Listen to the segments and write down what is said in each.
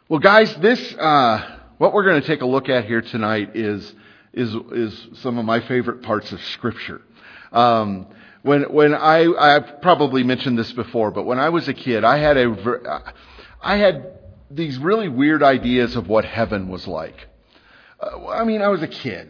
Well, guys, what we're going to take a look at here tonight is some of my favorite parts of Scripture. When I've probably mentioned this before, but when I was a kid, I had these really weird ideas of what heaven was like. I was a kid.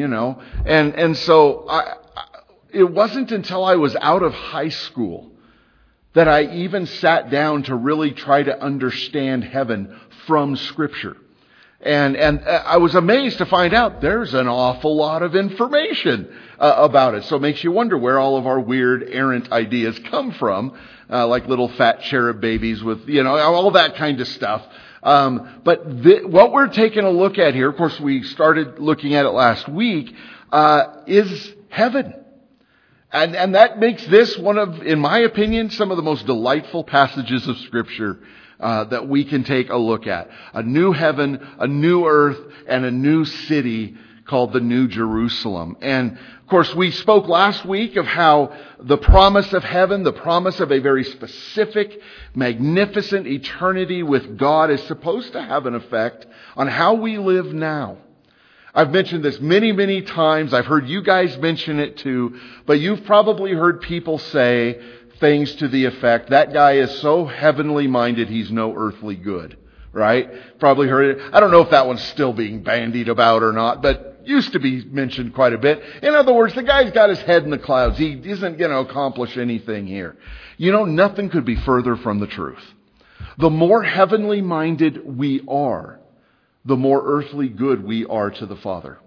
And so it wasn't until I was out of high school that I even sat down to really try to understand heaven from Scripture. And I was amazed to find out there's an awful lot of information about it. So it makes you wonder where all of our weird, errant ideas come from, like little fat cherub babies with, all that kind of stuff. But what we're taking a look at here, of course, we started looking at it last week, is heaven. And that makes this one of, in my opinion, some of the most delightful passages of Scripture that we can take a look at. A new heaven, a new earth, and a new city called the New Jerusalem. And of course, we spoke last week of how the promise of heaven, the promise of a very specific, magnificent eternity with God is supposed to have an effect on how we live now. I've mentioned this many, many times. I've heard you guys mention it too. But you've probably heard people say things to the effect, that guy is so heavenly minded, he's no earthly good. Right? Probably heard it. I don't know if that one's still being bandied about or not, but used to be mentioned quite a bit. In other words, the guy's got his head in the clouds. He isn't going to accomplish anything here. Nothing could be further from the truth. The more heavenly minded we are, the more earthly good we are to the Father.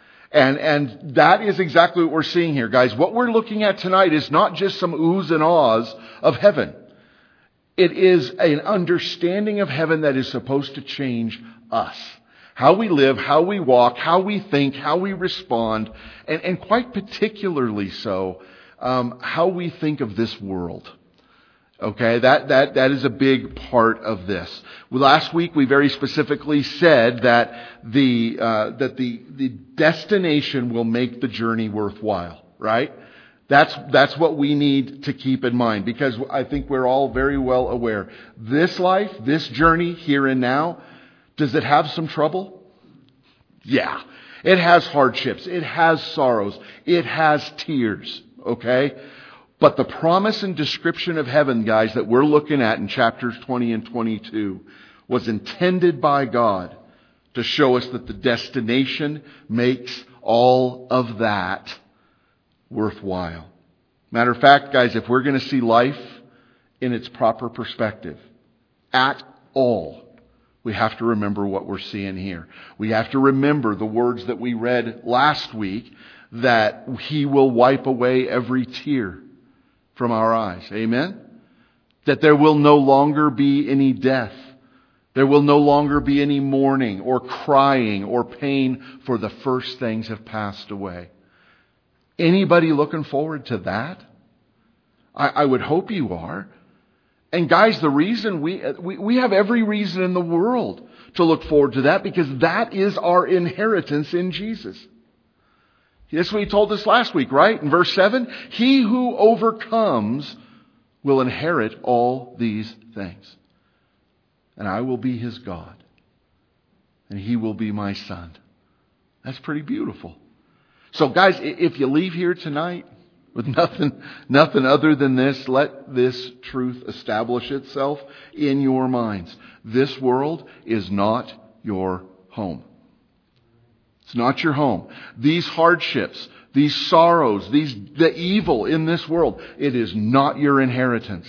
And that is exactly what we're seeing here, guys. What we're looking at tonight is not just some oohs and ahs of heaven. It is an understanding of heaven that is supposed to change us. How we live, how we walk, how we think, how we respond, and quite particularly so, how we think of this world. Okay, that is a big part of this. Last week we very specifically said that the destination will make the journey worthwhile, right? That's what we need to keep in mind, because I think we're all very well aware. This life, this journey here and now, does it have some trouble? Yeah. It has hardships. It has sorrows. It has tears. Okay? But the promise and description of heaven, guys, that we're looking at in chapters 20 and 22 was intended by God to show us that the destination makes all of that worthwhile. Matter of fact, guys, if we're going to see life in its proper perspective at all, we have to remember what we're seeing here. We have to remember the words that we read last week, that He will wipe away every tear from our eyes. Amen? That there will no longer be any death. There will no longer be any mourning or crying or pain, for the first things have passed away. Anybody looking forward to that? I would hope you are. And guys, the reason we have every reason in the world to look forward to that, because that is our inheritance in Jesus. That's what He told us last week, right? In verse 7, He who overcomes will inherit all these things. And I will be his God. And he will be my son. That's pretty beautiful. So guys, if you leave here tonight with nothing other than this, let this truth establish itself in your minds. This world is not your home. It's not your home. These hardships, these sorrows, the evil in this world, it is not your inheritance.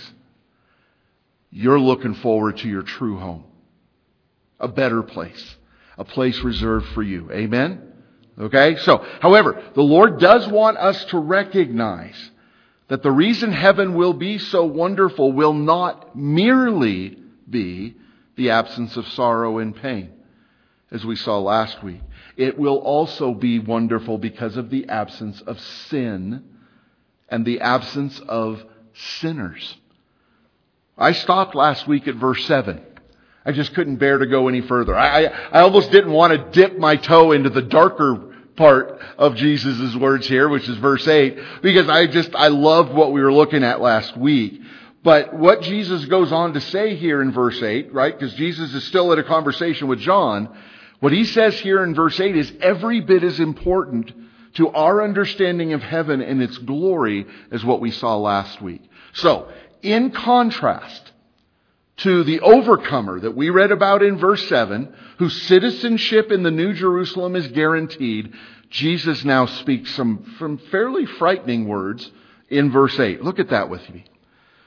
You're looking forward to your true home. A better place. A place reserved for you. Amen? Okay? So, however, the Lord does want us to recognize that the reason heaven will be so wonderful will not merely be the absence of sorrow and pain, as we saw last week. It will also be wonderful because of the absence of sin and the absence of sinners. I stopped last week at verse 7. I just couldn't bear to go any further. I almost didn't want to dip my toe into the darker part of Jesus' words here, which is verse 8, because I loved what we were looking at last week. But what Jesus goes on to say here in verse 8, right? Because Jesus is still at a conversation with John. What he says here in verse 8 is every bit as important to our understanding of heaven and its glory as what we saw last week. So, in contrast to the overcomer that we read about in verse 7, whose citizenship in the New Jerusalem is guaranteed, Jesus now speaks some fairly frightening words in verse 8. Look at that with me.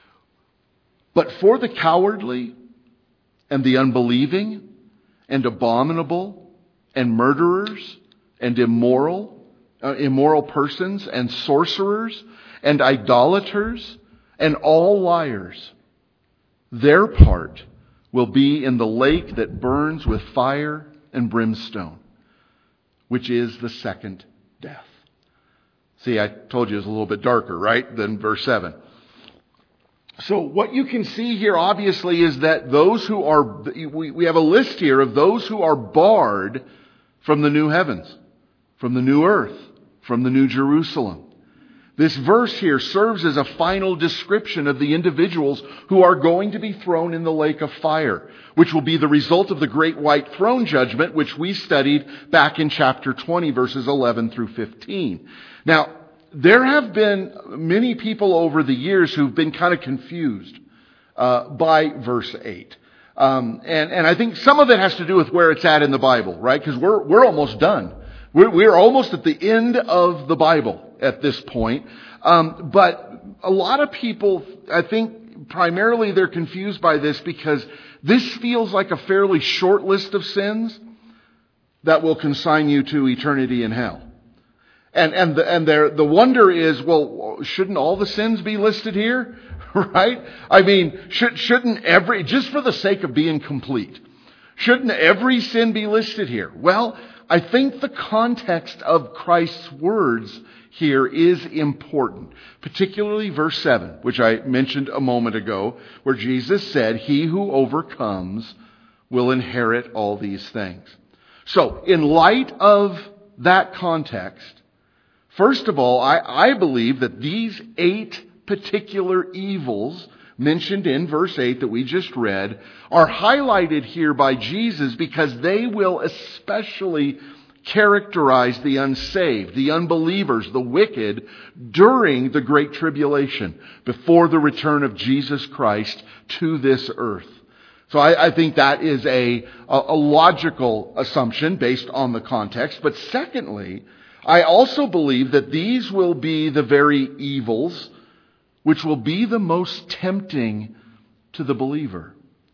But for the cowardly and the unbelieving and abominable and murderers and immoral persons and sorcerers and idolaters and all liars, their part will be in the lake that burns with fire and brimstone, which is the second death. See, I told you it's a little bit darker, right, than verse 7. So what you can see here, obviously, is that those who are, we have a list here of those who are barred from the new heavens, from the new earth, from the new Jerusalem. This verse here serves as a final description of the individuals who are going to be thrown in the lake of fire, which will be the result of the great white throne judgment, which we studied back in chapter 20, verses 11 through 15. Now, there have been many people over the years who've been kind of confused by verse 8. And I think some of it has to do with where it's at in the Bible, right? Because we're almost done. We're almost at the end of the Bible at this point. But a lot of people, I think primarily they're confused by this because this feels like a fairly short list of sins that will consign you to eternity in hell. And the wonder is, well, shouldn't all the sins be listed here? Right? I mean, shouldn't every, just for the sake of being complete, shouldn't every sin be listed here? Well, I think the context of Christ's words here is important, particularly verse 7, which I mentioned a moment ago, where Jesus said, "He who overcomes will inherit all these things." So, in light of that context, first of all, I believe that these 8 particular evils mentioned in verse 8 that we just read are highlighted here by Jesus because they will especially characterize the unsaved, the unbelievers, the wicked during the Great Tribulation, before the return of Jesus Christ to this earth. So I think that is a logical assumption based on the context. But secondly, I also believe that these will be the very evils which will be the most tempting to the believer,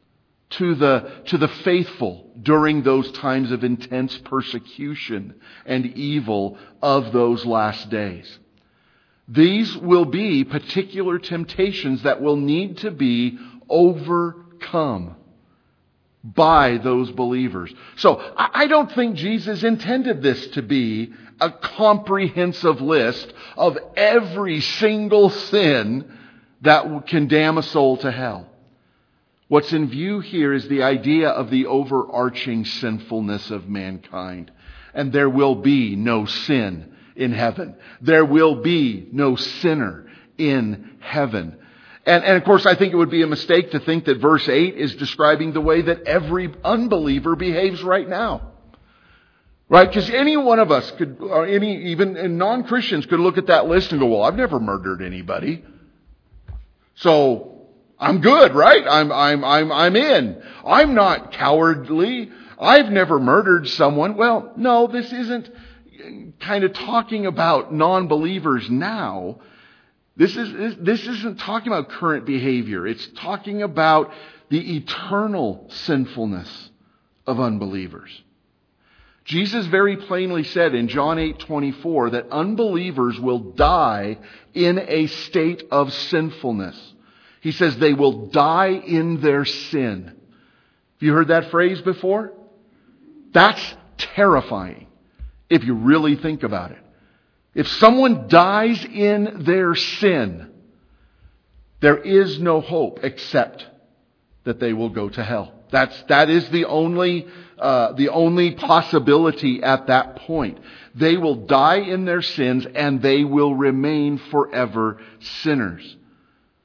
to the faithful during those times of intense persecution and evil of those last days. These will be particular temptations that will need to be overcome by those believers. So I don't think Jesus intended this to be a comprehensive list of every single sin that can damn a soul to hell. What's in view here is the idea of the overarching sinfulness of mankind. And there will be no sin in heaven. There will be no sinner in heaven. And of course, I think it would be a mistake to think that verse 8 is describing the way that every unbeliever behaves right now. Right? Because any one of us could, or even non-Christians could look at that list and go, well, I've never murdered anybody. So I'm good, right? I'm in. I'm not cowardly. I've never murdered someone. Well, no, this isn't kind of talking about non-believers now. This isn't talking about current behavior. It's talking about the eternal sinfulness of unbelievers. Jesus very plainly said in John 8:24 that unbelievers will die in a state of sinfulness. He says they will die in their sin. Have you heard that phrase before? That's terrifying if you really think about it. If someone dies in their sin, there is no hope except that they will go to hell. That is the only possibility at that point. They will die in their sins and they will remain forever sinners.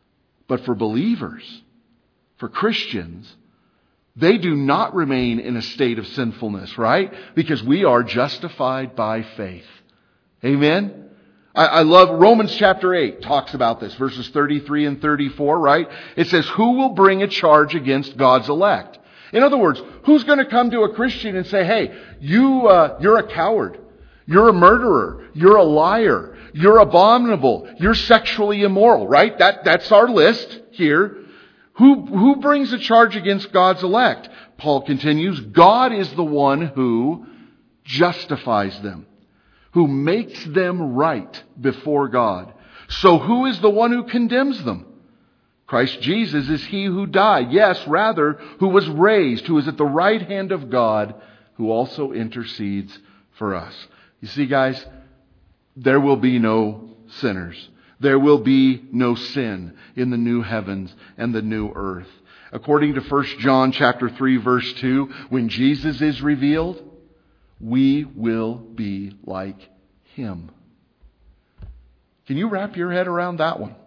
But for believers, for Christians, they do not remain in a state of sinfulness, right? Because we are justified by faith. Amen? I love Romans chapter 8 talks about this, verses 33 and 34, right? It says, who will bring a charge against God's elect? In other words, who's going to come to a Christian and say, hey, you're a coward. You're a murderer. You're a liar. You're abominable. You're sexually immoral, right? That's our list here. Who brings a charge against God's elect? Paul continues, God is the one who justifies them, who makes them right before God. So who is the one who condemns them? Christ Jesus is he who died. Yes, rather, who was raised, who is at the right hand of God, who also intercedes for us. You see, guys, there will be no sinners. There will be no sin in the new heavens and the new earth. According to 1 John chapter 3, verse 2, when Jesus is revealed, we will be like Him. Can you wrap your head around that one?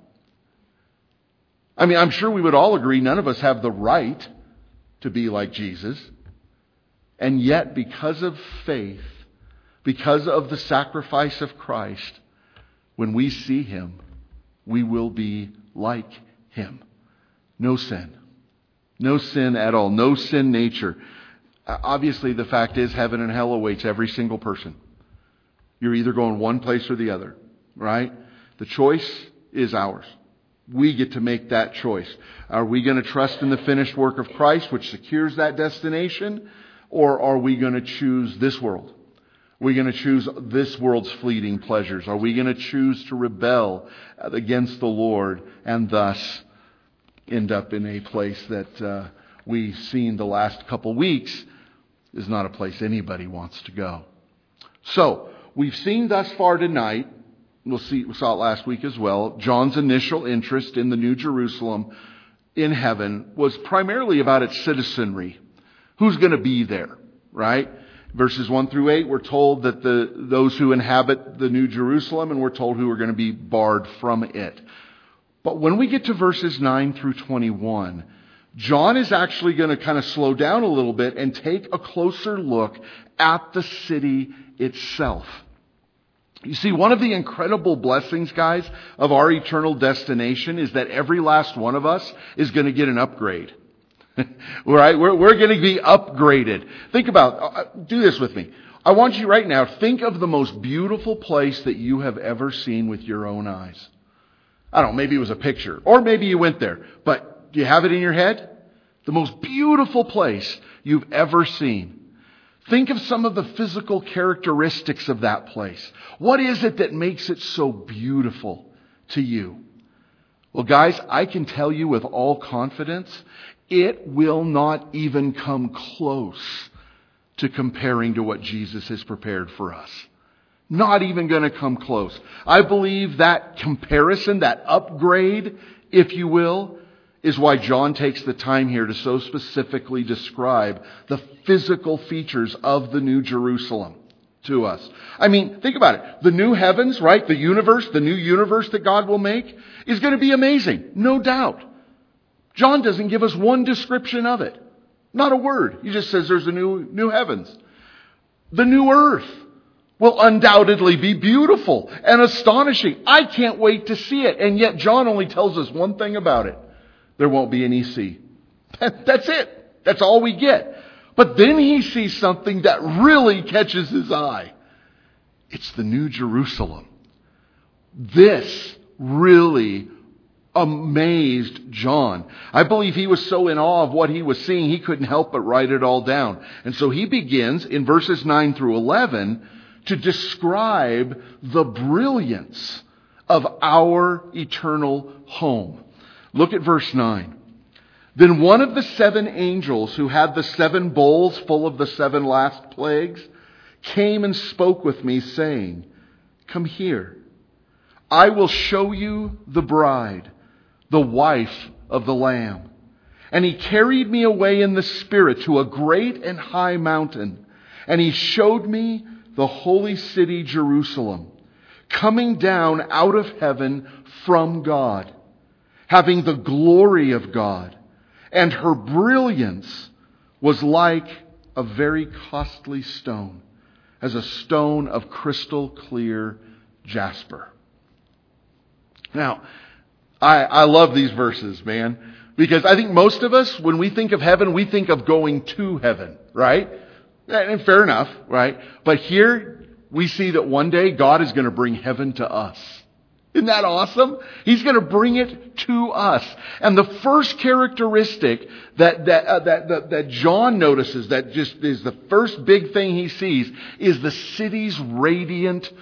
I mean, I'm sure we would all agree none of us have the right to be like Jesus. And yet, because of faith, because of the sacrifice of Christ, when we see Him, we will be like Him. No sin. No sin at all. No sin nature. Obviously, the fact is heaven and hell awaits every single person. You're either going one place or the other, right? The choice is ours. We get to make that choice. Are we going to trust in the finished work of Christ, which secures that destination? Or are we going to choose this world? Are we going to choose this world's fleeting pleasures? Are we going to choose to rebel against the Lord and thus end up in a place that we've seen the last couple weeks is not a place anybody wants to go? So, we've seen thus far tonight, we saw it last week as well, John's initial interest in the New Jerusalem in heaven was primarily about its citizenry. Who's going to be there, right? Verses 1 through 8, we're told that those who inhabit the New Jerusalem, and we're told who are going to be barred from it. But when we get to verses 9 through 21, John is actually going to kind of slow down a little bit and take a closer look at the city itself. You see, one of the incredible blessings, guys, of our eternal destination is that every last one of us is going to get an upgrade. Right? We're going to be upgraded. Think about, do this with me. I want you right now, think of the most beautiful place that you have ever seen with your own eyes. I don't know, maybe it was a picture, or maybe you went there, but do you have it in your head? The most beautiful place you've ever seen. Think of some of the physical characteristics of that place. What is it that makes it so beautiful to you? Well, guys, I can tell you with all confidence, it will not even come close to comparing to what Jesus has prepared for us. Not even going to come close. I believe that comparison, that upgrade, if you will, is why John takes the time here to so specifically describe the physical features of the New Jerusalem to us. I mean, think about it. The new heavens, right? The universe, the new universe that God will make is going to be amazing. No doubt. John doesn't give us one description of it. Not a word. He just says there's a new heavens. The new earth will undoubtedly be beautiful and astonishing. I can't wait to see it. And yet John only tells us one thing about it. There won't be any sea. That's it. That's all we get. But then he sees something that really catches his eye. It's the New Jerusalem. This really amazed John. I believe he was so in awe of what he was seeing, he couldn't help but write it all down. And so he begins in verses 9 through 11 to describe the brilliance of our eternal home. Look at verse 9. Then one of the 7 angels who had the 7 bowls full of the 7 last plagues came and spoke with me, saying, "Come here. I will show you the bride, the wife of the Lamb." And he carried me away in the Spirit to a great and high mountain. And he showed me the holy city Jerusalem, coming down out of heaven from God, having the glory of God, and her brilliance was like a very costly stone, as a stone of crystal clear jasper. Now, I love these verses, man, because I think most of us, when we think of heaven, we think of going to heaven, right? And fair enough, right? But here we see that one day God is going to bring heaven to us. Isn't that awesome? He's going to bring it to us. And the first characteristic that John notices, that just is the first big thing he sees, is the city's radiant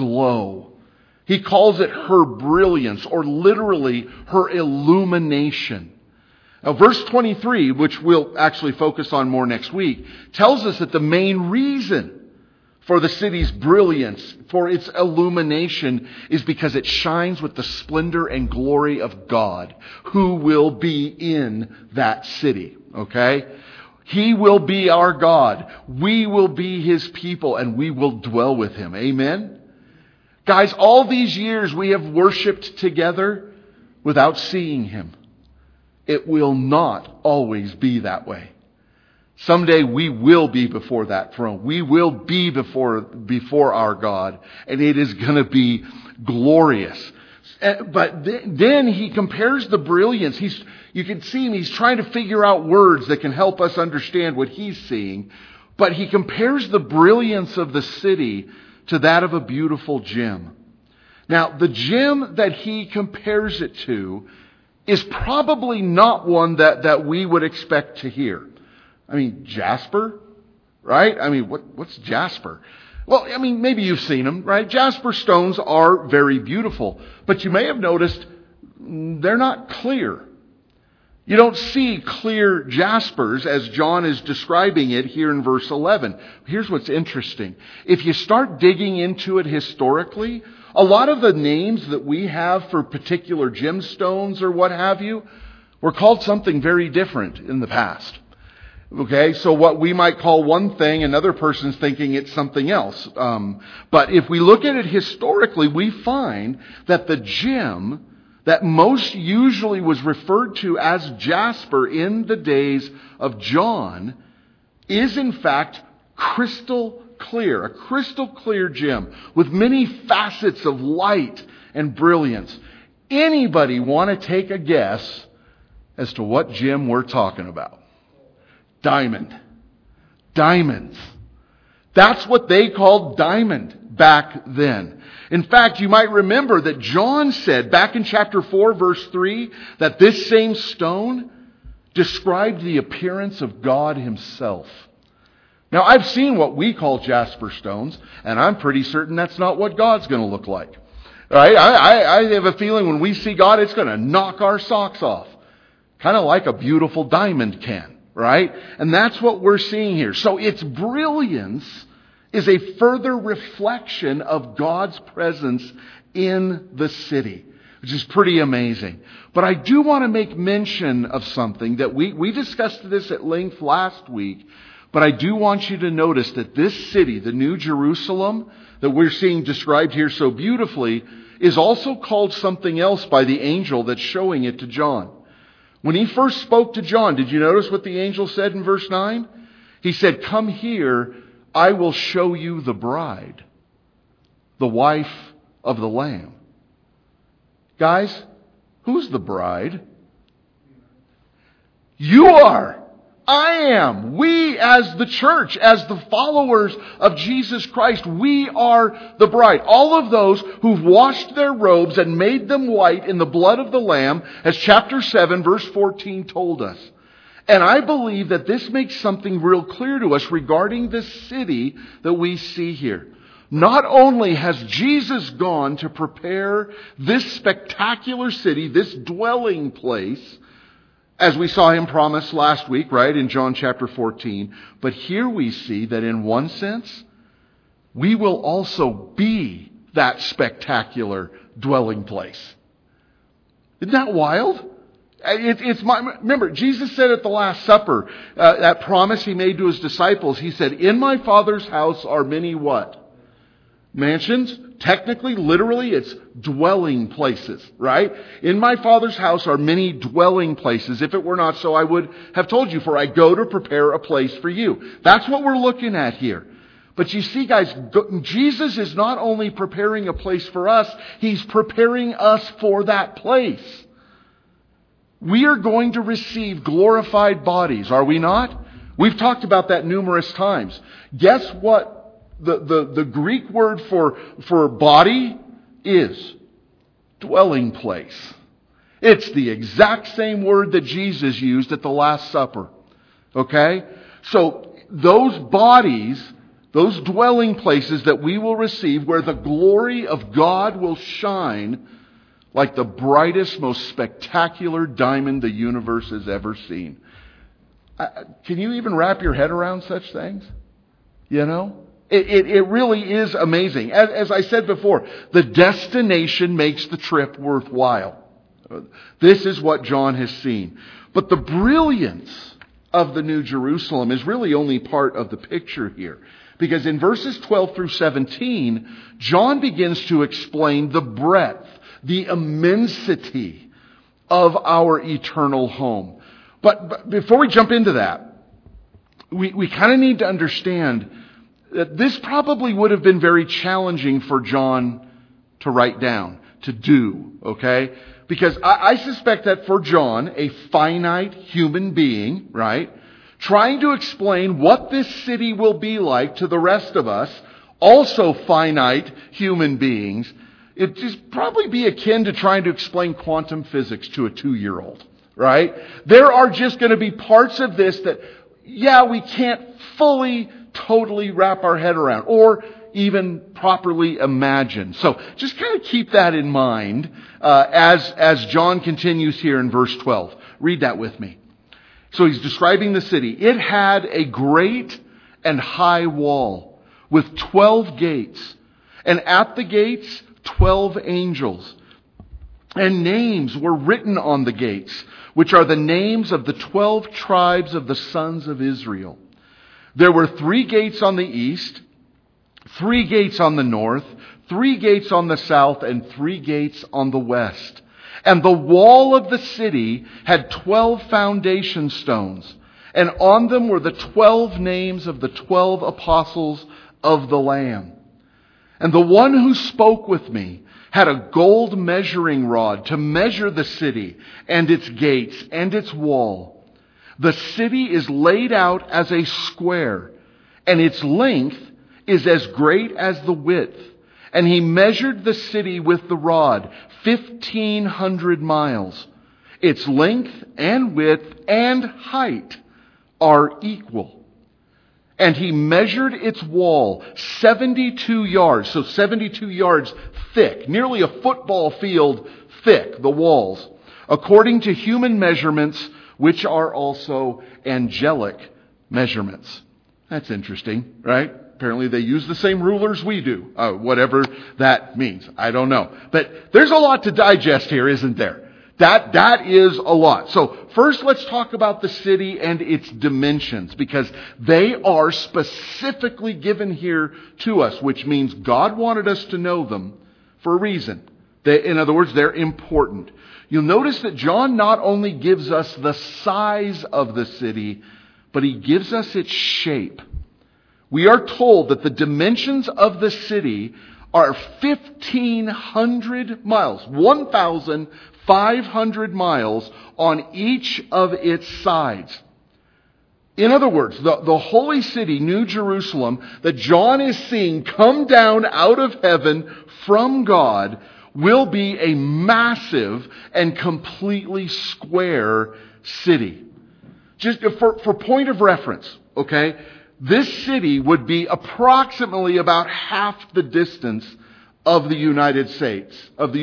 glow. He calls it her brilliance, or literally her illumination. Now, verse 23, which we'll actually focus on more next week, tells us that the main reason for the city's brilliance, for its illumination, is because it shines with the splendor and glory of God, who will be in that city. Okay? He will be our God. We will be His people, and we will dwell with Him. Amen? Guys, all these years we have worshiped together without seeing Him. It will not always be that way. Someday we will be before that throne. We will be before our God, and it is going to be glorious. But then he compares the brilliance. You can see him, he's trying to figure out words that can help us understand what he's seeing. But he compares the brilliance of the city to that of a beautiful gem. Now, the gem that he compares it to is probably not one that we would expect to hear. I mean, jasper, right? I mean, what's jasper? Well, I mean, maybe you've seen them, right? Jasper stones are very beautiful, but you may have noticed they're not clear. You don't see clear jaspers as John is describing it here in verse 11. Here's what's interesting. If you start digging into it historically, a lot of the names that we have for particular gemstones or what have you were called something very different in the past. Okay, so what we might call one thing, another person's thinking it's something else. But if we look at it historically, we find that the gem that most usually was referred to as jasper in the days of John is in fact crystal clear, a crystal clear gem with many facets of light and brilliance. Anybody want to take a guess as to what gem we're talking about? Diamond. Diamonds. That's what they called diamond back then. In fact, you might remember that John said back in chapter 4, verse 3, that this same stone described the appearance of God Himself. Now, I've seen what we call jasper stones, and I'm pretty certain that's not what God's going to look like. Right? I have a feeling when we see God, it's going to knock our socks off. Kind of like a beautiful diamond can. Right? And that's what we're seeing here. So its brilliance is a further reflection of God's presence in the city, which is pretty amazing. But I do want to make mention of something that we discussed this at length last week, but I do want you to notice that this city, the New Jerusalem, that we're seeing described here so beautifully, is also called something else by the angel that's showing it to John. When he first spoke to John, did you notice what the angel said in verse 9? He said, "Come here, I will show you the bride, the wife of the Lamb." Guys, who's the bride? You are. I am. We as the church, as the followers of Jesus Christ, we are the bride. All of those who've washed their robes and made them white in the blood of the Lamb, as chapter 7, verse 14 told us. And I believe that this makes something real clear to us regarding this city that we see here. Not only has Jesus gone to prepare this spectacular city, this dwelling place, as we saw Him promise last week, right, in John chapter 14. But here we see that in one sense, we will also be that spectacular dwelling place. Isn't that wild? Remember, Jesus said at the Last Supper, that promise He made to His disciples, He said, "In my Father's house are many" what? Mansions? Technically, literally, it's dwelling places, right? In my Father's house are many dwelling places. If it were not so, I would have told you, for I go to prepare a place for you. That's what we're looking at here. But you see, guys, Jesus is not only preparing a place for us, He's preparing us for that place. We are going to receive glorified bodies, are we not? We've talked about that numerous times. Guess what the Greek word for body is? Dwelling place. It's the exact same word that Jesus used at the Last Supper. Okay? So those bodies, those dwelling places that we will receive, where the glory of God will shine like the brightest, most spectacular diamond the universe has ever seen. Can you even wrap your head around such things? You know? It really is amazing. As I said before, the destination makes the trip worthwhile. This is what John has seen. But the brilliance of the New Jerusalem is really only part of the picture here. Because in verses 12 through 17, John begins to explain the breadth, the immensity of our eternal home. But before we jump into that, we kind of need to understand that this probably would have been very challenging for John to write down, to do, okay? Because I suspect that for John, a finite human being, right, trying to explain what this city will be like to the rest of us, also finite human beings, it'd just probably be akin to trying to explain quantum physics to a 2-year-old, right? There are just going to be parts of this that, we can't fully, totally wrap our head around or even properly imagine. So just kind of keep that in mind as John continues here in verse 12. Read that with me. So he's describing the city. It had a great and high wall with 12 gates, and at the gates 12 angels. And names were written on the gates, which are the names of the 12 tribes of the sons of Israel. There were 3 gates on the east, 3 gates on the north, 3 gates on the south, and 3 gates on the west. And the wall of the city had 12 foundation stones, and on them were the 12 names of the 12 apostles of the Lamb. And the one who spoke with me had a gold measuring rod to measure the city and its gates and its wall. The city is laid out as a square, and its length is as great as the width. And he measured the city with the rod, 1,500 miles. Its length and width and height are equal. And he measured its wall 72 yards, so 72 yards thick, nearly a football field thick, the walls, according to human measurements, which are also angelic measurements. That's interesting, right? Apparently they use the same rulers we do, whatever that means. I don't know. But there's a lot to digest here, isn't there? That is a lot. So first let's talk about the city and its dimensions, because they are specifically given here to us, which means God wanted us to know them for a reason. In other words, they're important. You'll notice that John not only gives us the size of the city, but he gives us its shape. We are told that the dimensions of the city are 1,500 miles, 1,500 miles on each of its sides. In other words, the holy city, New Jerusalem, that John is seeing come down out of heaven from God, will be a massive and completely square city. Just for point of reference, okay? This city would be approximately about half the distance of the United States,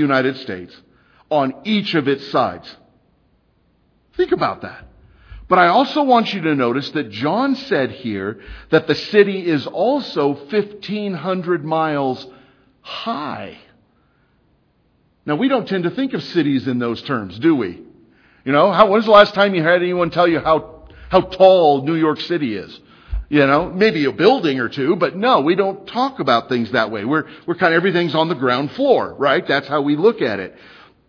on each of its sides. Think about that. But I also want you to notice that John said here that the city is also 1,500 miles high. Now, we don't tend to think of cities in those terms, do we? You know, when was the last time you had anyone tell you how tall New York City is? Maybe a building or two, but no, we don't talk about things that way. We're kind of, everything's on the ground floor, right? That's how we look at it.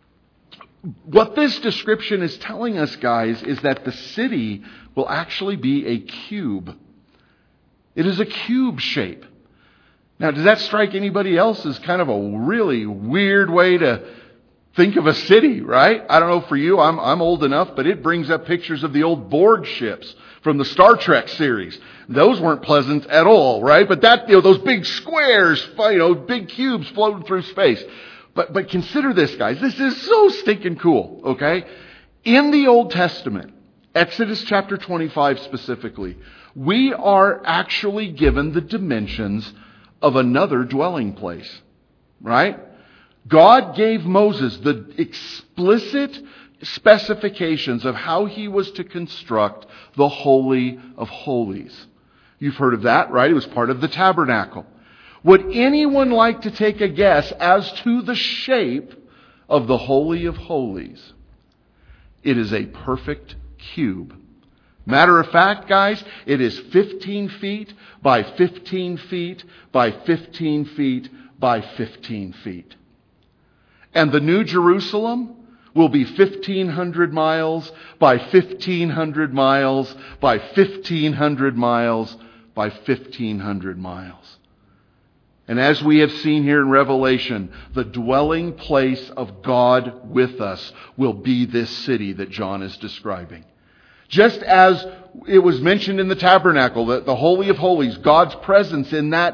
What this description is telling us, guys, is that the city will actually be a cube. It is a cube shape. Now, does that strike anybody else as kind of a really weird way to think of a city, right? I don't know for you, I'm old enough, but it brings up pictures of the old Borg ships from the Star Trek series. Those weren't pleasant at all, right? But those big squares, big cubes floating through space. But consider this, guys. This is so stinking cool, okay? In the Old Testament, Exodus chapter 25 specifically, we are actually given the dimensions of another dwelling place, right? God gave Moses the explicit specifications of how he was to construct the Holy of Holies. You've heard of that, right? It was part of the tabernacle. Would anyone like to take a guess as to the shape of the Holy of Holies? It is a perfect cube. Matter of fact, guys, it is 15 feet by 15 feet by 15 feet by 15 feet. And the New Jerusalem will be 1,500 miles by 1,500 miles by 1,500 miles by 1,500 miles. And as we have seen here in Revelation, the dwelling place of God with us will be this city that John is describing. Just as it was mentioned in the tabernacle, that the Holy of Holies, God's presence in that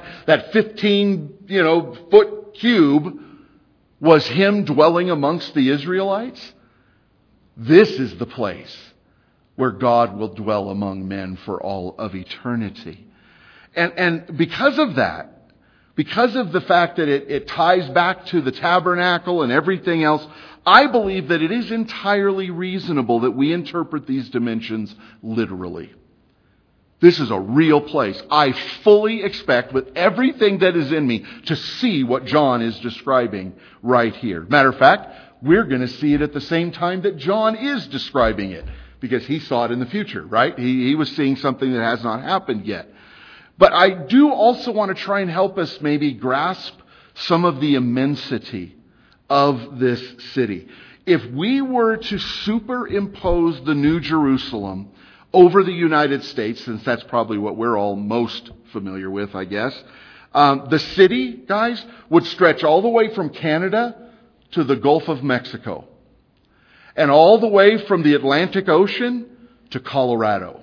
15, foot cube was Him dwelling amongst the Israelites. This is the place where God will dwell among men for all of eternity. And because of that, because of the fact that it ties back to the tabernacle and everything else, I believe that it is entirely reasonable that we interpret these dimensions literally. This is a real place. I fully expect, with everything that is in me, to see what John is describing right here. Matter of fact, we're going to see it at the same time that John is describing it, because he saw it in the future, right? He was seeing something that has not happened yet. But I do also want to try and help us maybe grasp some of the immensity of this city. If we were to superimpose the New Jerusalem over the United States, since that's probably what we're all most familiar with, I guess, the city, guys, would stretch all the way from Canada to the Gulf of Mexico, and all the way from the Atlantic Ocean to Colorado.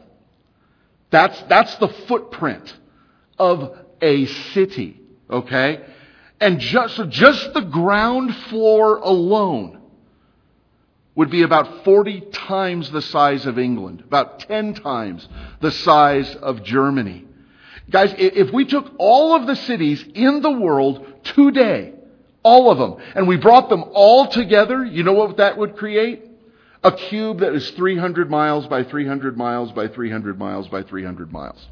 That's the footprint of a city, okay? And just the ground floor alone would be about 40 times the size of England, about 10 times the size of Germany. Guys, if we took all of the cities in the world today, all of them, and we brought them all together, you know what that would create? A cube that is 300 miles by 300 miles by 300 miles by 300 miles.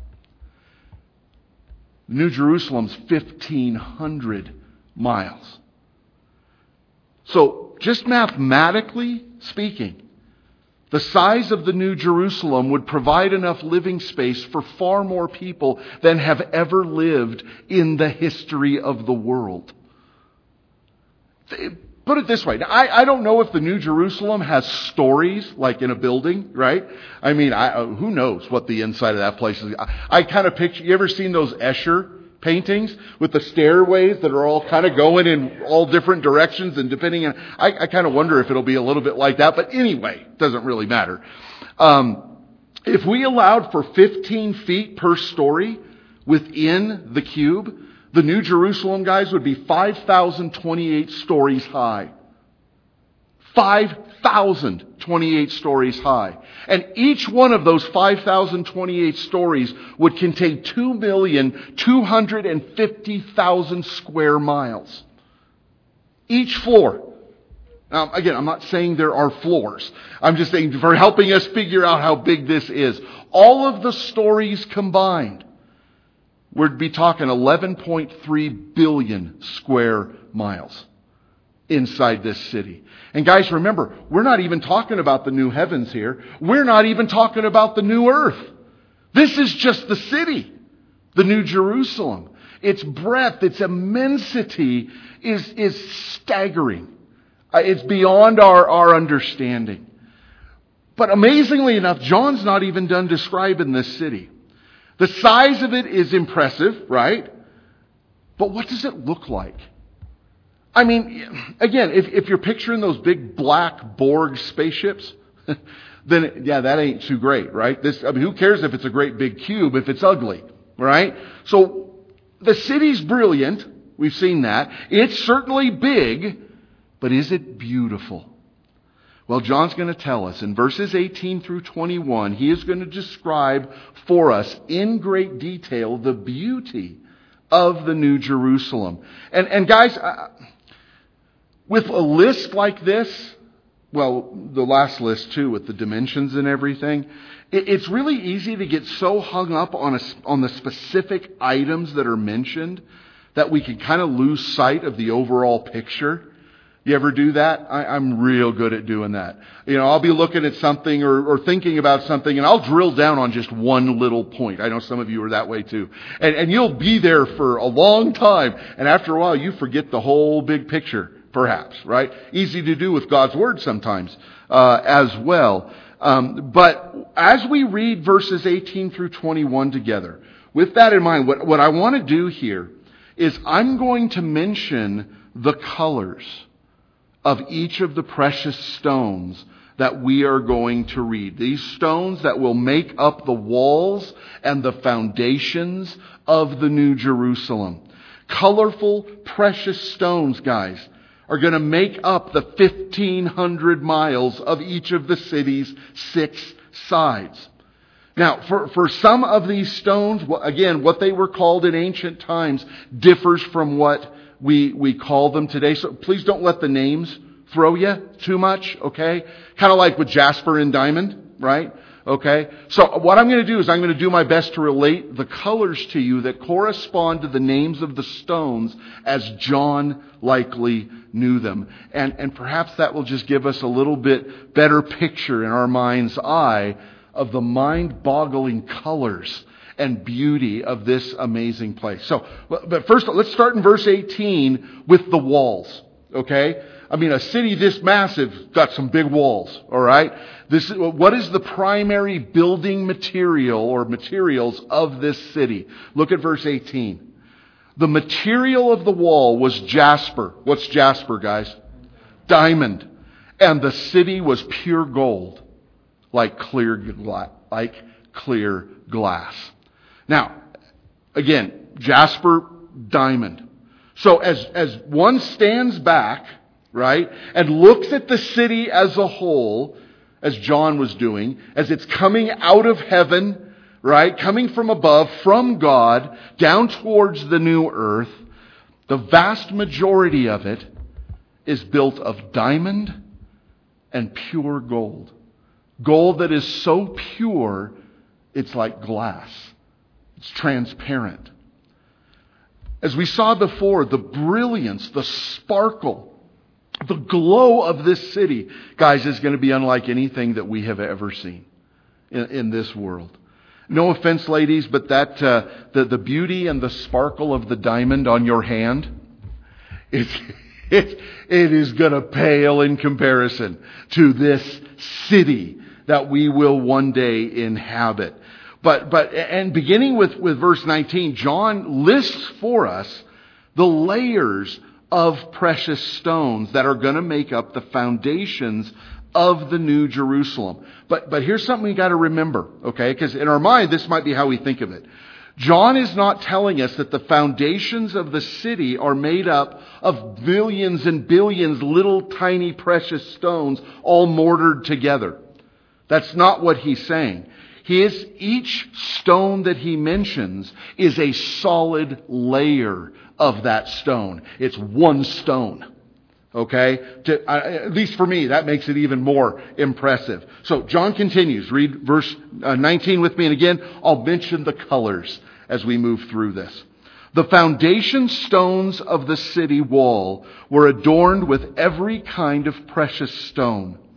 New Jerusalem's 1,500 miles. So, just mathematically speaking, the size of the New Jerusalem would provide enough living space for far more people than have ever lived in the history of the world. Put it this way. Now, I don't know if the New Jerusalem has stories like in a building, right? I mean, who knows what the inside of that place is. I kind of picture, you ever seen those Escher paintings with the stairways that are all kind of going in all different directions, and depending on, I kind of wonder if it'll be a little bit like that, but anyway, it doesn't really matter. If we allowed for 15 feet per story within the cube, the New Jerusalem, guys, would be 5,028 stories high. 5,028 stories high. And each one of those 5,028 stories would contain 2,250,000 square miles. Each floor. Now, again, I'm not saying there are floors. I'm just saying for helping us figure out how big this is. All of the stories combined, we'd be talking 11.3 billion square miles inside this city. And guys, remember, we're not even talking about the new heavens here. We're not even talking about the new earth. This is just the city, the New Jerusalem. Its breadth, its immensity is staggering. It's beyond our understanding. But amazingly enough, John's not even done describing this city. The size of it is impressive, right? But what does it look like? I mean, again, if you're picturing those big black Borg spaceships, then yeah, that ain't too great, right? Who cares if it's a great big cube if it's ugly, right? So the city's brilliant. We've seen that. It's certainly big, but is it beautiful? Well, John's going to tell us in verses 18 through 21, he is going to describe for us in great detail the beauty of the New Jerusalem. And guys, with a list like this, well, the last list too, with the dimensions and everything, it's really easy to get so hung up on the specific items that are mentioned that we can kind of lose sight of the overall picture. You ever do that? I'm real good at doing that. I'll be looking at something or thinking about something, and I'll drill down on just one little point. I know some of you are that way too. And you'll be there for a long time, and after a while you forget the whole big picture, perhaps, right? Easy to do with God's Word sometimes as well. But as we read verses 18 through 21 together, with that in mind, what I want to do here is I'm going to mention the colors of each of the precious stones that we are going to read. These stones that will make up the walls and the foundations of the New Jerusalem. Colorful, precious stones, guys, are going to make up the 1,500 miles of each of the city's 6 sides. Now, for some of these stones, again, what they were called in ancient times differs from what we call them today. So please don't let the names throw you too much, okay? Kind of like with jasper and diamond, right? Okay? So what I'm going to do is I'm going to do my best to relate the colors to you that correspond to the names of the stones as John likely knew them. And perhaps that will just give us a little bit better picture in our mind's eye of the mind-boggling colors and beauty of this amazing place. So, but first, let's start in verse 18 with the walls, okay? I mean, a city this massive got some big walls, all right? What is the primary building material or materials of this city? Look at verse 18. The material of the wall was jasper. What's jasper, guys? Diamond. And the city was pure gold, like clear glass. Now, again, jasper, diamond. So as one stands back, right, and looks at the city as a whole, as John was doing, as it's coming out of heaven, right, coming from above, from God, down towards the new earth, the vast majority of it is built of diamond and pure gold. Gold that is so pure, it's like glass. It's transparent. As we saw before, the brilliance, the sparkle, the glow of this city, guys, is going to be unlike anything that we have ever seen in this world. No offense, ladies, but that the beauty and the sparkle of the diamond on your hand, it is going to pale in comparison to this city that we will one day inhabit. But beginning with verse 19, John lists for us the layers of precious stones that are going to make up the foundations of the New Jerusalem. But here's something we got to remember, okay? Because in our mind, this might be how we think of it. John is not telling us that the foundations of the city are made up of billions and billions little tiny precious stones all mortared together. That's not what he's saying. Each stone that he mentions is a solid layer of that stone. It's one stone. Okay? At least for me, that makes it even more impressive. So John continues. Read verse 19 with me. And again, I'll mention the colors as we move through this. The foundation stones of the city wall were adorned with every kind of precious stone.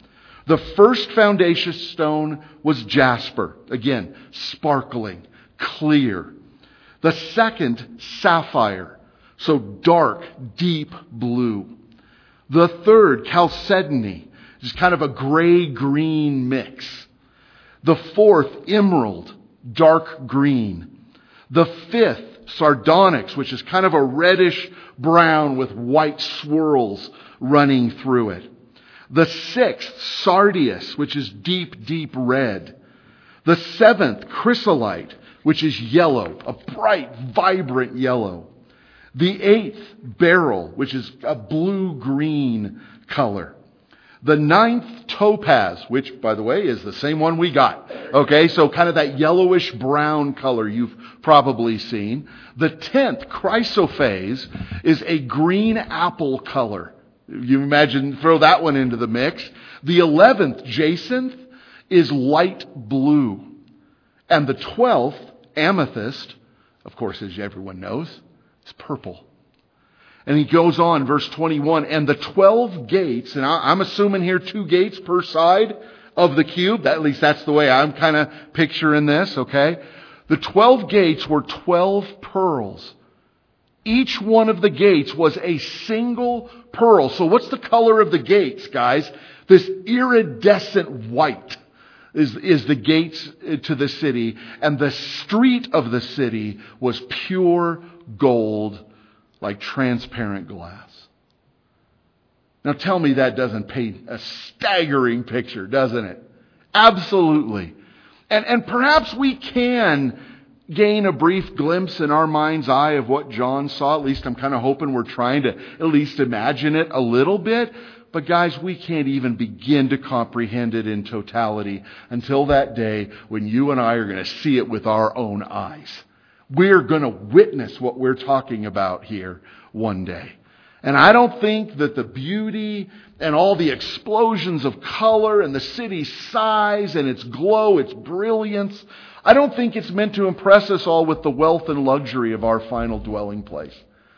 The first foundation stone was jasper. Again, sparkling, clear. The second, sapphire. So dark, deep blue. The third, chalcedony. Just kind of a gray-green mix. The fourth, emerald, dark green. The fifth, sardonyx, which is kind of a reddish brown with white swirls running through it. The sixth, sardius, which is deep, deep red. The seventh, chrysolite, which is yellow, a bright, vibrant yellow. The eighth, beryl, which is a blue-green color. The ninth, topaz, which, by the way, is the same one we got. Okay, so kind of that yellowish brown color you've probably seen. The 10th, chrysoprase, is a green apple color. You imagine, throw that one into the mix. The 11th, jacinth, is light blue. And the 12th, amethyst, of course, as everyone knows, is purple. And he goes on, verse 21, and the 12 gates, and I'm assuming here 2 gates per side of the cube. At least that's the way I'm kind of picturing this, okay? The 12 gates were 12 pearls. Each one of the gates was a single pearl. So what's the color of the gates, guys? This iridescent white is the gates to the city. And the street of the city was pure gold, like transparent glass. Now tell me that doesn't paint a staggering picture, doesn't it? Absolutely. And perhaps we can gain a brief glimpse in our mind's eye of what John saw. At least I'm kind of hoping we're trying to at least imagine it a little bit. But guys, we can't even begin to comprehend it in totality until that day when you and I are going to see it with our own eyes. We're going to witness what we're talking about here one day. And I don't think that the beauty and all the explosions of color and the city's size and its glow, its brilliance, I don't think it's meant to impress us all with the wealth and luxury of our final dwelling place.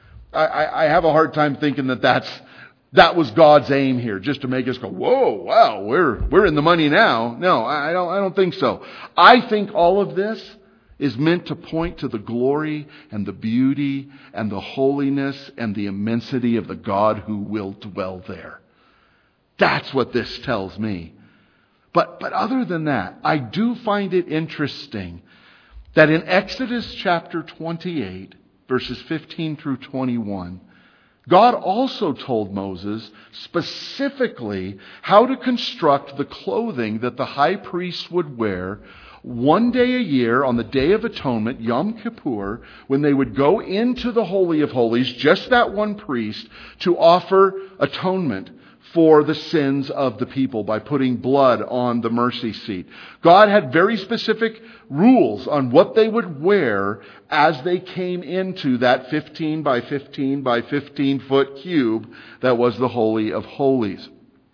I have a hard time thinking that was God's aim here, just to make us go, whoa, wow, we're in the money now. No, I don't think so. I think all of this is meant to point to the glory and the beauty and the holiness and the immensity of the God who will dwell there. That's what this tells me. But other than that, I do find it interesting that in Exodus chapter 28, verses 15 through 21, God also told Moses specifically how to construct the clothing that the high priest would wear one day a year on the Day of Atonement, Yom Kippur, when they would go into the Holy of Holies, just that one priest, to offer atonement for the sins of the people by putting blood on the mercy seat. God had very specific rules on what they would wear as they came into that 15 by 15 by 15 foot cube that was the Holy of Holies.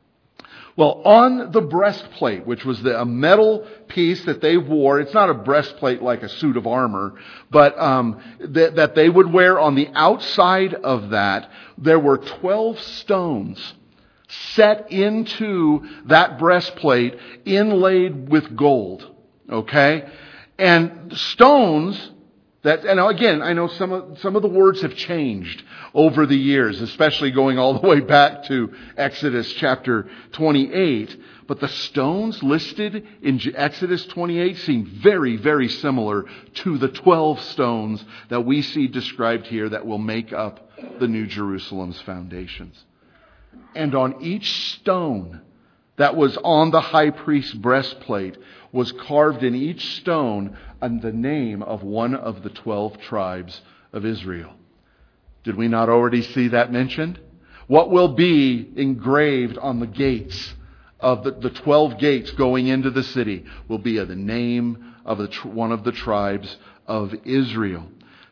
Well, on the breastplate, which was a metal piece that they wore, it's not a breastplate like a suit of armor, but that they would wear on the outside of that, there were 12 stones set into that breastplate, inlaid with gold. Okay? And stones that, and again, I know some of the words have changed over the years, especially going all the way back to Exodus chapter 28. But the stones listed in Exodus 28 seem very, very similar to the 12 stones that we see described here that will make up the New Jerusalem's foundations. And on each stone that was on the high priest's breastplate was carved in each stone the name of one of the 12 tribes of Israel. Did we not already see that mentioned? What will be engraved on the gates of the 12 gates going into the city will be the name of one of the tribes of Israel.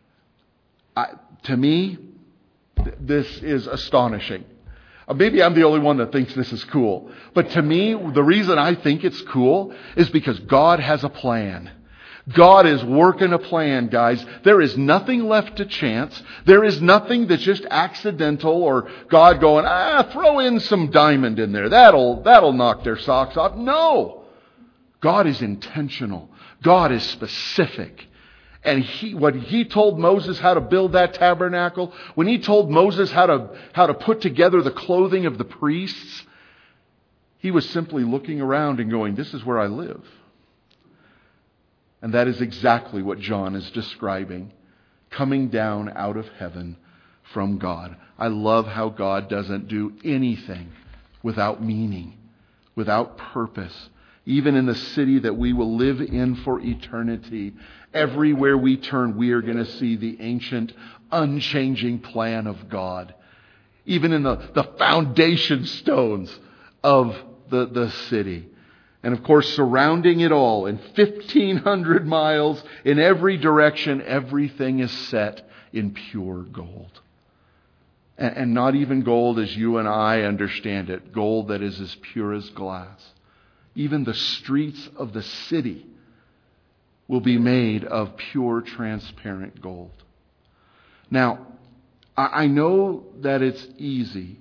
To me, this is astonishing. Maybe I'm the only one that thinks this is cool. But to me, the reason I think it's cool is because God has a plan. God is working a plan, guys. There is nothing left to chance. There is nothing that's just accidental or God going, throw in some diamond in there. That'll knock their socks off. No. God is intentional. God is specific. And when He told Moses how to build that tabernacle, when He told Moses how to put together the clothing of the priests, He was simply looking around and going, this is where I live. And that is exactly what John is describing, coming down out of heaven from God. I love how God doesn't do anything without meaning, without purpose. Even in the city that we will live in for eternity, everywhere we turn, we are going to see the ancient, unchanging plan of God. Even in the foundation stones of the city. And of course, surrounding it all in 1,500 miles in every direction, everything is set in pure gold. And not even gold as you and I understand it, gold that is as pure as glass. Even the streets of the city will be made of pure, transparent gold. Now, I know that it's easy,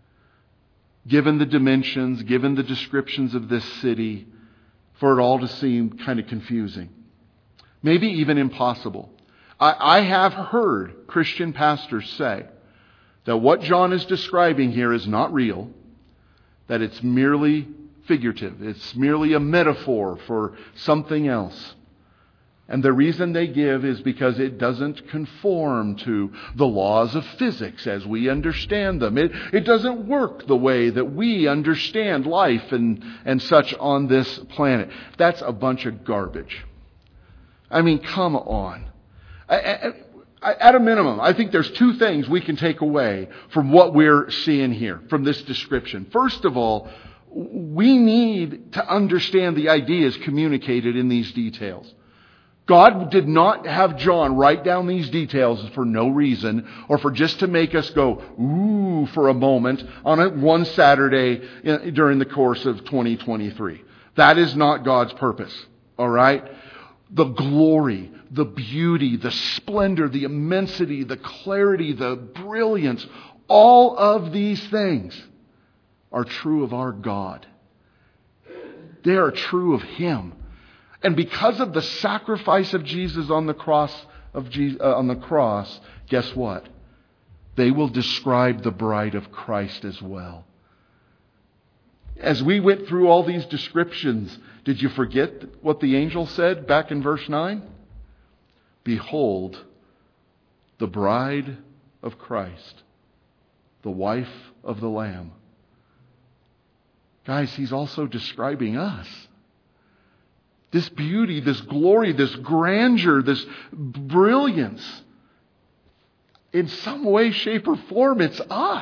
given the dimensions, given the descriptions of this city, for it all to seem kind of confusing. Maybe even impossible. I have heard Christian pastors say that what John is describing here is not real, that it's merely figurative. It's merely a metaphor for something else. And the reason they give is because it doesn't conform to the laws of physics as we understand them. It doesn't work the way that we understand life and such on this planet. That's a bunch of garbage. I mean, come on. At a minimum, I think there's two things we can take away from what we're seeing here, from this description. First of all, we need to understand the ideas communicated in these details. God did not have John write down these details for no reason or for just to make us go, ooh, for a moment on one Saturday during the course of 2023. That is not God's purpose. All right? The glory, the beauty, the splendor, the immensity, the clarity, the brilliance, all of these things are true of our God. They are true of Him. And because of the sacrifice of Jesus on the cross, guess what? They will describe the bride of Christ as well. As we went through all these descriptions, did you forget what the angel said back in verse 9? Behold, the bride of Christ, the wife of the Lamb. Guys, he's also describing us. This beauty, this glory, this grandeur, this brilliance. In some way, shape, or form, it's us.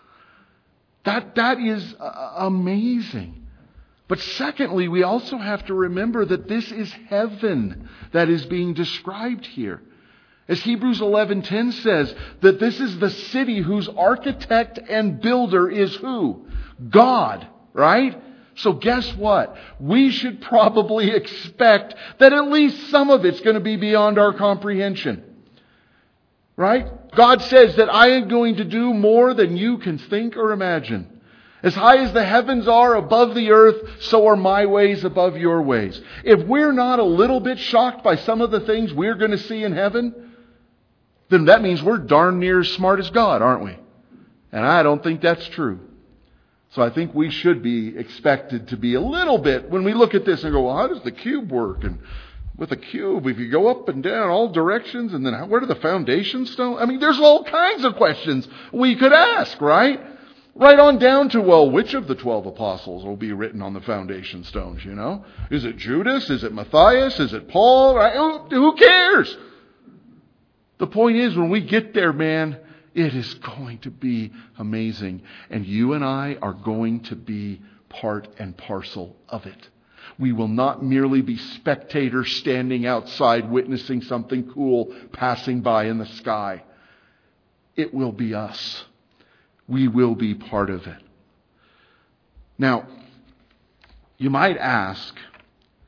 That is amazing. But secondly, we also have to remember that this is heaven that is being described here. As Hebrews 11:10 says, that this is the city whose architect and builder is who? God, right? So guess what? We should probably expect that at least some of it's going to be beyond our comprehension. Right? God says that I am going to do more than you can think or imagine. As high as the heavens are above the earth, so are my ways above your ways. If we're not a little bit shocked by some of the things we're going to see in heaven, then that means we're darn near as smart as God, aren't we? And I don't think that's true. So I think we should be expected to be a little bit, when we look at this and go, well, how does the cube work? And with a cube, if you go up and down all directions, and then where do the foundations stone? I mean, there's all kinds of questions we could ask, right? Right on down to, well, which of the 12 apostles will be written on the foundation stones, you know? Is it Judas? Is it Matthias? Is it Paul? Right? Who cares? The point is, when we get there, man, it is going to be amazing. And you and I are going to be part and parcel of it. We will not merely be spectators standing outside witnessing something cool passing by in the sky. It will be us. We will be part of it. Now, you might ask,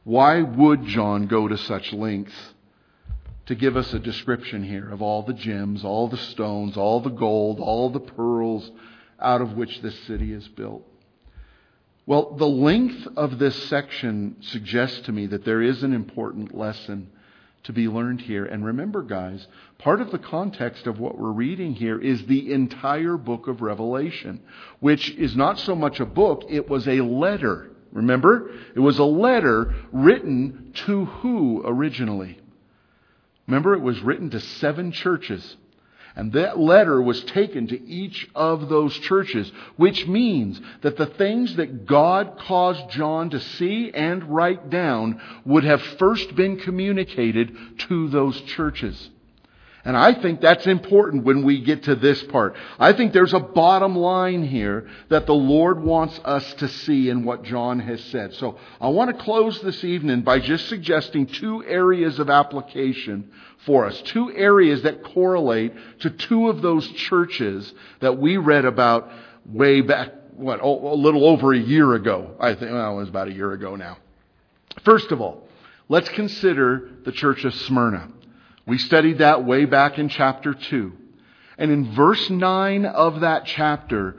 Why would John go to such lengths to give us a description here of all the gems, all the stones, all the gold, all the pearls out of which this city is built? Well, the length of this section suggests to me that there is an important lesson to be learned here. And remember, guys, part of the context of what we're reading here is the entire book of Revelation, which is not so much a book, it was a letter. Remember? It was a letter written to who originally? Remember, it was written to 7 churches. And that letter was taken to each of those churches, which means that the things that God caused John to see and write down would have first been communicated to those churches. And I think that's important when we get to this part. I think there's a bottom line here that the Lord wants us to see in what John has said. So I want to close this evening by just suggesting 2 areas of application for us. 2 areas that correlate to 2 of those churches that we read about way back, a little over a year ago. I think, well, it was about a year ago now. First of all, let's consider the church of Smyrna. We studied that way back in chapter 2. And in verse 9 of that chapter,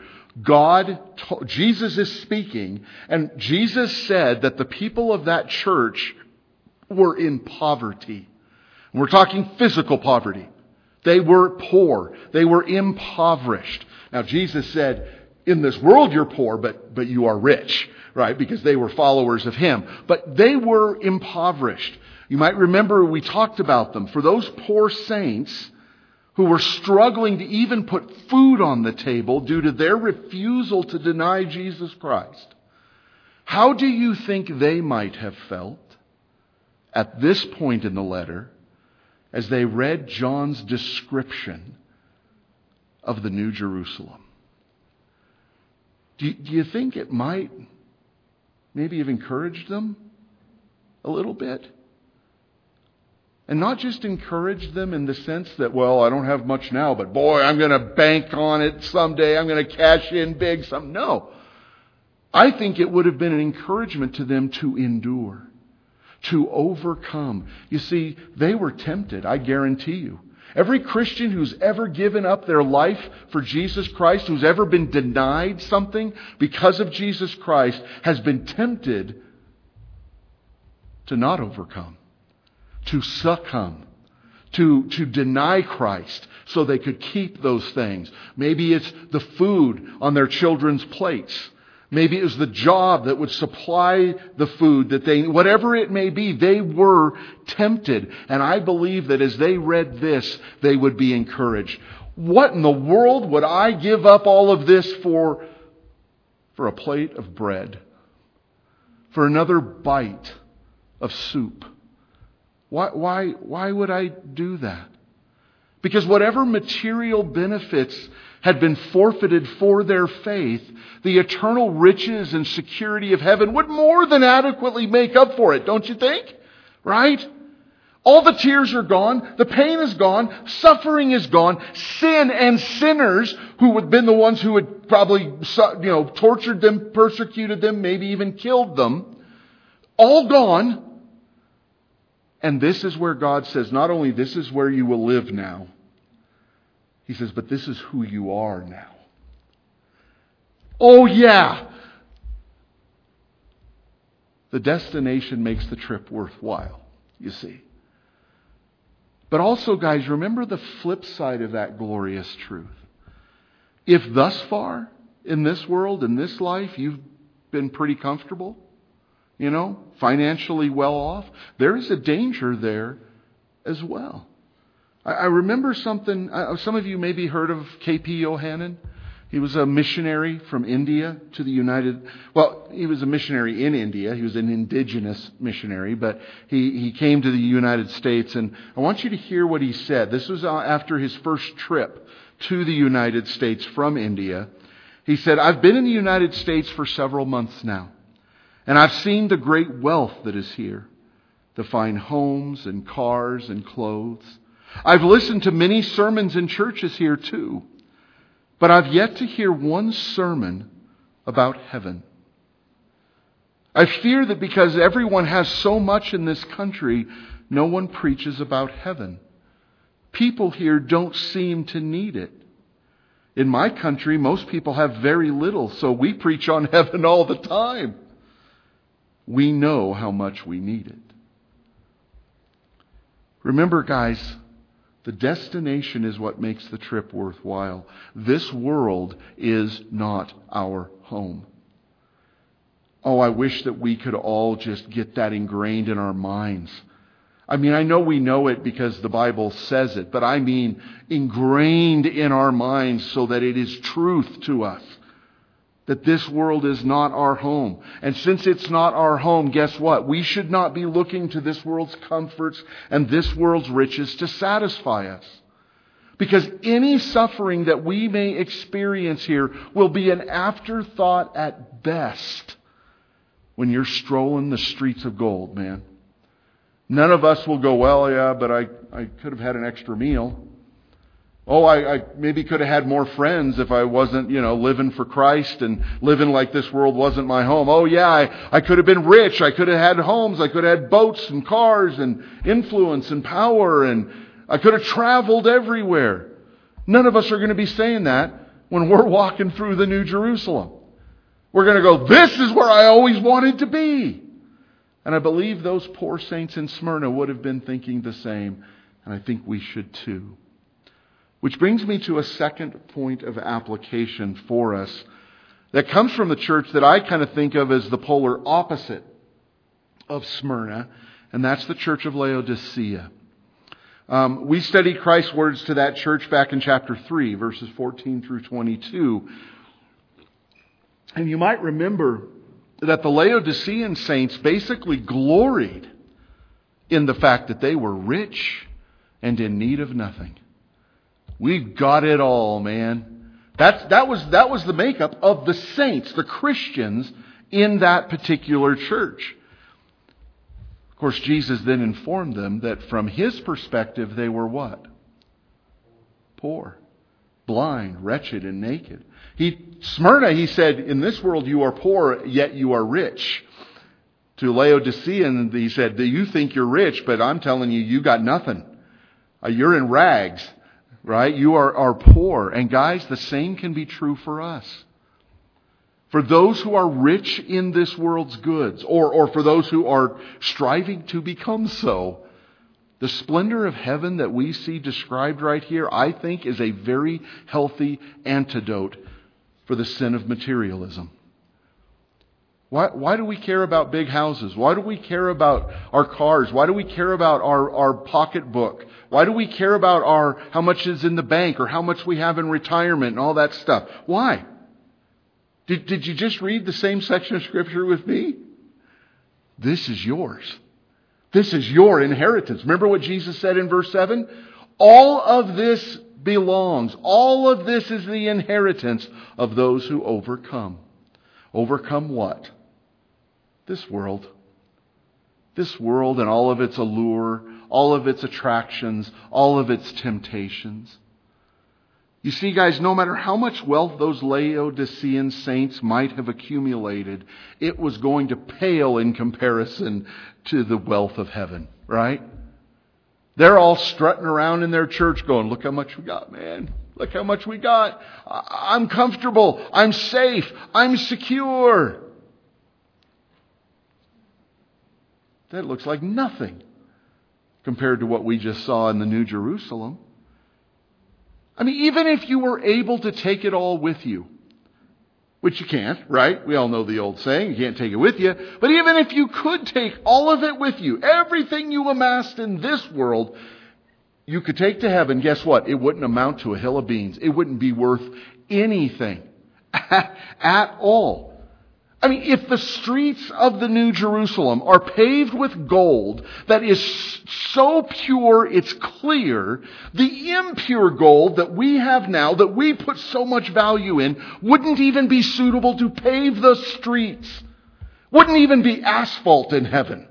Jesus is speaking, and Jesus said that the people of that church were in poverty. And we're talking physical poverty. They were poor. They were impoverished. Now Jesus said, in this world you're poor, but you are rich, right? Because they were followers of Him. But they were impoverished. You might remember we talked about them. For those poor saints who were struggling to even put food on the table due to their refusal to deny Jesus Christ, how do you think they might have felt at this point in the letter as they read John's description of the New Jerusalem? Do you think it might maybe have encouraged them a little bit? And not just encourage them in the sense that, well, I don't have much now, but boy, I'm going to bank on it someday. I'm going to cash in big. No. I think it would have been an encouragement to them to endure, to overcome. You see, they were tempted, I guarantee you. Every Christian who's ever given up their life for Jesus Christ, who's ever been denied something because of Jesus Christ, has been tempted to not overcome, to succumb, to deny Christ so they could keep those things. Maybe it's the food on their children's plates. Maybe it was the job that would supply the food that they, whatever it may be, they were tempted. And I believe that as they read this, they would be encouraged. What in the world would I give up all of this for a plate of bread? For another bite of soup? Why would I do that? Because whatever material benefits had been forfeited for their faith, the eternal riches and security of heaven would more than adequately make up for it, don't you think? Right? All the tears are gone, the pain is gone, suffering is gone, sin and sinners who had been the ones who had probably tortured them, persecuted them, maybe even killed them, all gone. And this is where God says, not only this is where you will live now, He says, but this is who you are now. Oh yeah! The destination makes the trip worthwhile, you see. But also, guys, remember the flip side of that glorious truth. If thus far in this world, in this life, you've been pretty comfortable, financially well off, there is a danger there as well. I remember something, some of you maybe heard of K.P. Yohannan. He was a missionary from India to the he was a missionary in India. He was an indigenous missionary, but he came to the United States. And I want you to hear what he said. This was after his first trip to the United States from India. He said, "I've been in the United States for several months now. And I've seen the great wealth that is here, the fine homes and cars and clothes. I've listened to many sermons in churches here too, but I've yet to hear one sermon about heaven. I fear that because everyone has so much in this country, no one preaches about heaven. People here don't seem to need it. In my country, most people have very little, so we preach on heaven all the time. We know how much we need it. Remember, guys, the destination is what makes the trip worthwhile. This world is not our home. Oh, I wish that we could all just get that ingrained in our minds. I mean, I know we know it because the Bible says it, but I mean ingrained in our minds so that it is truth to us. That this world is not our home. And since it's not our home, guess what? We should not be looking to this world's comforts and this world's riches to satisfy us. Because any suffering that we may experience here will be an afterthought at best when you're strolling the streets of gold, man. None of us will go, well, yeah, but I could have had an extra meal. Oh, I maybe could have had more friends if I wasn't, living for Christ and living like this world wasn't my home. Oh, yeah, I could have been rich. I could have had homes. I could have had boats and cars and influence and power. And I could have traveled everywhere. None of us are going to be saying that when we're walking through the New Jerusalem. We're going to go, this is where I always wanted to be. And I believe those poor saints in Smyrna would have been thinking the same. And I think we should too. Which brings me to a second point of application for us that comes from the church that I kind of think of as the polar opposite of Smyrna. And that's the church of Laodicea. We studied Christ's words to that church back in chapter 3, verses 14 through 22. And you might remember that the Laodicean saints basically gloried in the fact that they were rich and in need of nothing. We've got it all, man. That was the makeup of the saints, the Christians in that particular church. Of course, Jesus then informed them that from His perspective, they were what? Poor, blind, wretched, and naked. Smyrna, he said, in this world you are poor, yet you are rich. To Laodicean, he said, you think you're rich, but I'm telling you, you got nothing. You're in rags, right? You are poor. And guys, the same can be true for us. For those who are rich in this world's goods, or for those who are striving to become so, the splendor of heaven that we see described right here, I think, is a very healthy antidote for the sin of materialism. Why do we care about big houses? Why do we care about our cars? Why do we care about our pocketbook? Why do we care about how much is in the bank or how much we have in retirement and all that stuff? Why? Did you just read the same section of Scripture with me? This is yours. This is your inheritance. Remember what Jesus said in verse 7? All of this belongs. All of this is the inheritance of those who overcome. Overcome what? This world. This world and all of its allure, all of its attractions, all of its temptations. You see, guys, no matter how much wealth those Laodicean saints might have accumulated, it was going to pale in comparison to the wealth of heaven, right? They're all strutting around in their church going, look how much we got, man. Look how much we got. I'm comfortable. I'm safe. I'm secure. That looks like nothing compared to what we just saw in the New Jerusalem. I mean, even if you were able to take it all with you, which you can't, right? We all know the old saying, you can't take it with you. But even if you could take all of it with you, everything you amassed in this world, you could take to heaven, guess what? It wouldn't amount to a hill of beans. It wouldn't be worth anything at all. I mean, if the streets of the New Jerusalem are paved with gold that is so pure it's clear, the impure gold that we have now, that we put so much value in, wouldn't even be suitable to pave the streets. Wouldn't even be asphalt in heaven.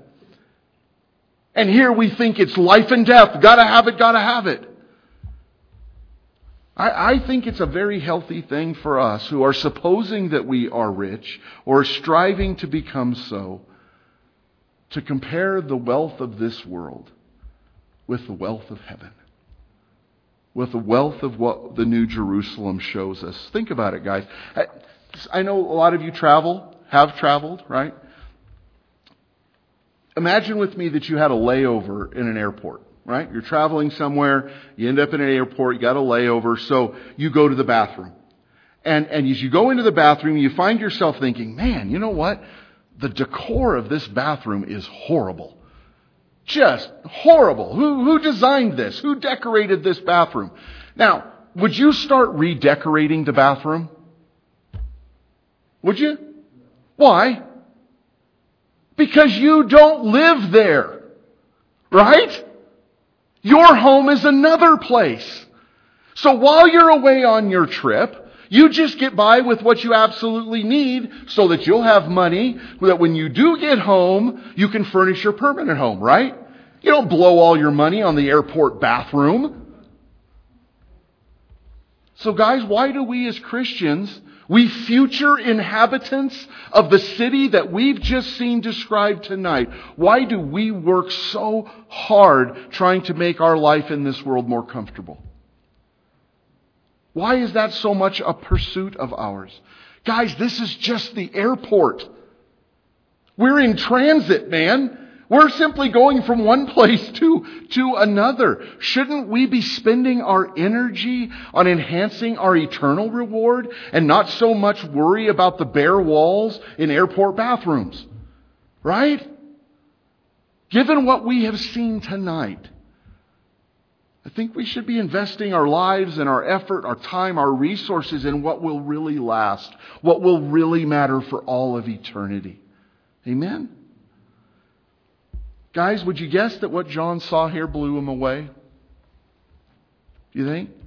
And here we think it's life and death. Gotta have it, gotta have it. I think it's a very healthy thing for us who are supposing that we are rich or striving to become so, to compare the wealth of this world with the wealth of heaven, with the wealth of what the New Jerusalem shows us. Think about it, guys. I know a lot of you have traveled, right? Imagine with me that you had a layover in an airport, right? You're traveling somewhere, you end up in an airport, you got a layover, so you go to the bathroom. And as you go into the bathroom, you find yourself thinking, man, you know what? The decor of this bathroom is horrible. Just horrible. Who designed this? Who decorated this bathroom? Now, would you start redecorating the bathroom? Would you? Why? Because you don't live there. Right? Your home is another place. So while you're away on your trip, you just get by with what you absolutely need so that you'll have money that when you do get home, you can furnish your permanent home, right? You don't blow all your money on the airport bathroom. So guys, why do we as Christians, we future inhabitants of the city that we've just seen described tonight, why do we work so hard trying to make our life in this world more comfortable? Why is that so much a pursuit of ours? Guys, this is just the airport. We're in transit, man. We're simply going from one place to another. Shouldn't we be spending our energy on enhancing our eternal reward and not so much worry about the bare walls in airport bathrooms? Right? Given what we have seen tonight, I think we should be investing our lives and our effort, our time, our resources in what will really last, what will really matter for all of eternity. Amen? Guys, would you guess that what John saw here blew him away? Do you think?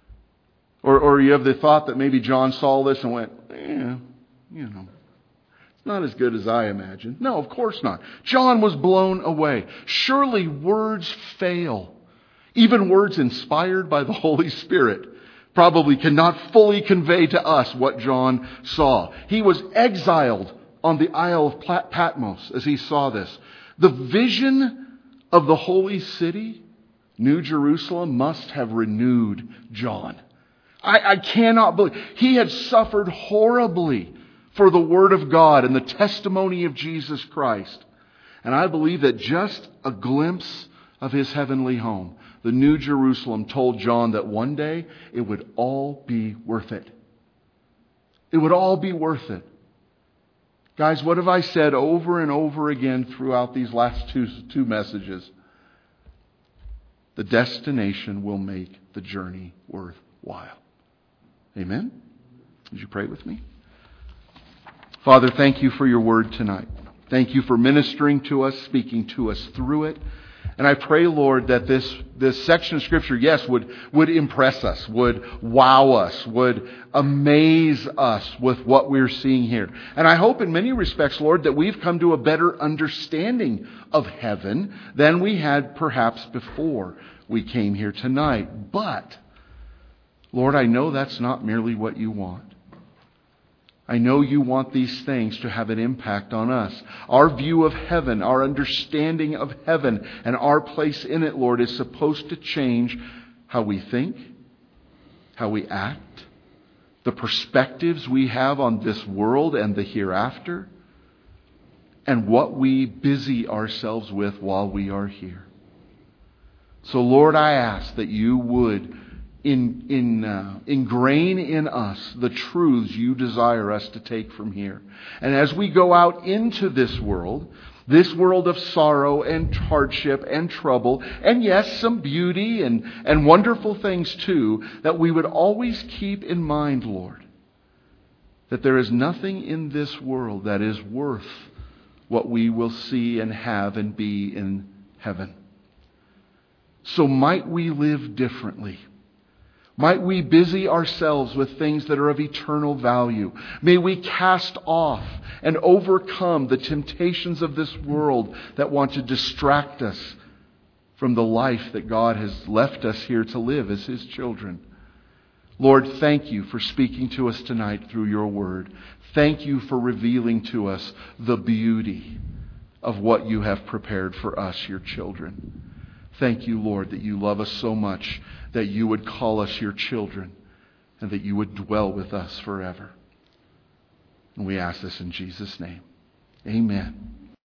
Or you have the thought that maybe John saw this and went, it's not as good as I imagined. No, of course not. John was blown away. Surely words fail. Even words inspired by the Holy Spirit probably cannot fully convey to us what John saw. He was exiled on the Isle of Patmos as he saw this. The vision of the holy city, New Jerusalem, must have renewed John. I cannot believe. He had suffered horribly for the Word of God and the testimony of Jesus Christ. And I believe that just a glimpse of his heavenly home, the New Jerusalem, told John that one day it would all be worth it. It would all be worth it. Guys, what have I said over and over again throughout these last two messages? The destination will make the journey worthwhile. Amen? Would you pray with me? Father, thank you for your word tonight. Thank you for ministering to us, speaking to us through it. And I pray, Lord, that this section of Scripture, yes, would impress us, would wow us, would amaze us with what we're seeing here. And I hope in many respects, Lord, that we've come to a better understanding of heaven than we had perhaps before we came here tonight. But, Lord, I know that's not merely what you want. I know you want these things to have an impact on us. Our view of heaven, our understanding of heaven, and our place in it, Lord, is supposed to change how we think, how we act, the perspectives we have on this world and the hereafter, and what we busy ourselves with while we are here. So, Lord, I ask that you would ingrain in us the truths you desire us to take from here. And as we go out into this world of sorrow and hardship and trouble, and yes, some beauty and wonderful things too, that we would always keep in mind, Lord, that there is nothing in this world that is worth what we will see and have and be in heaven. So might we live differently. Might we busy ourselves with things that are of eternal value. May we cast off and overcome the temptations of this world that want to distract us from the life that God has left us here to live as His children. Lord, thank you for speaking to us tonight through your word. Thank you for revealing to us the beauty of what you have prepared for us, your children. Thank you, Lord, that you love us so much that you would call us your children and that you would dwell with us forever. And we ask this in Jesus' name. Amen.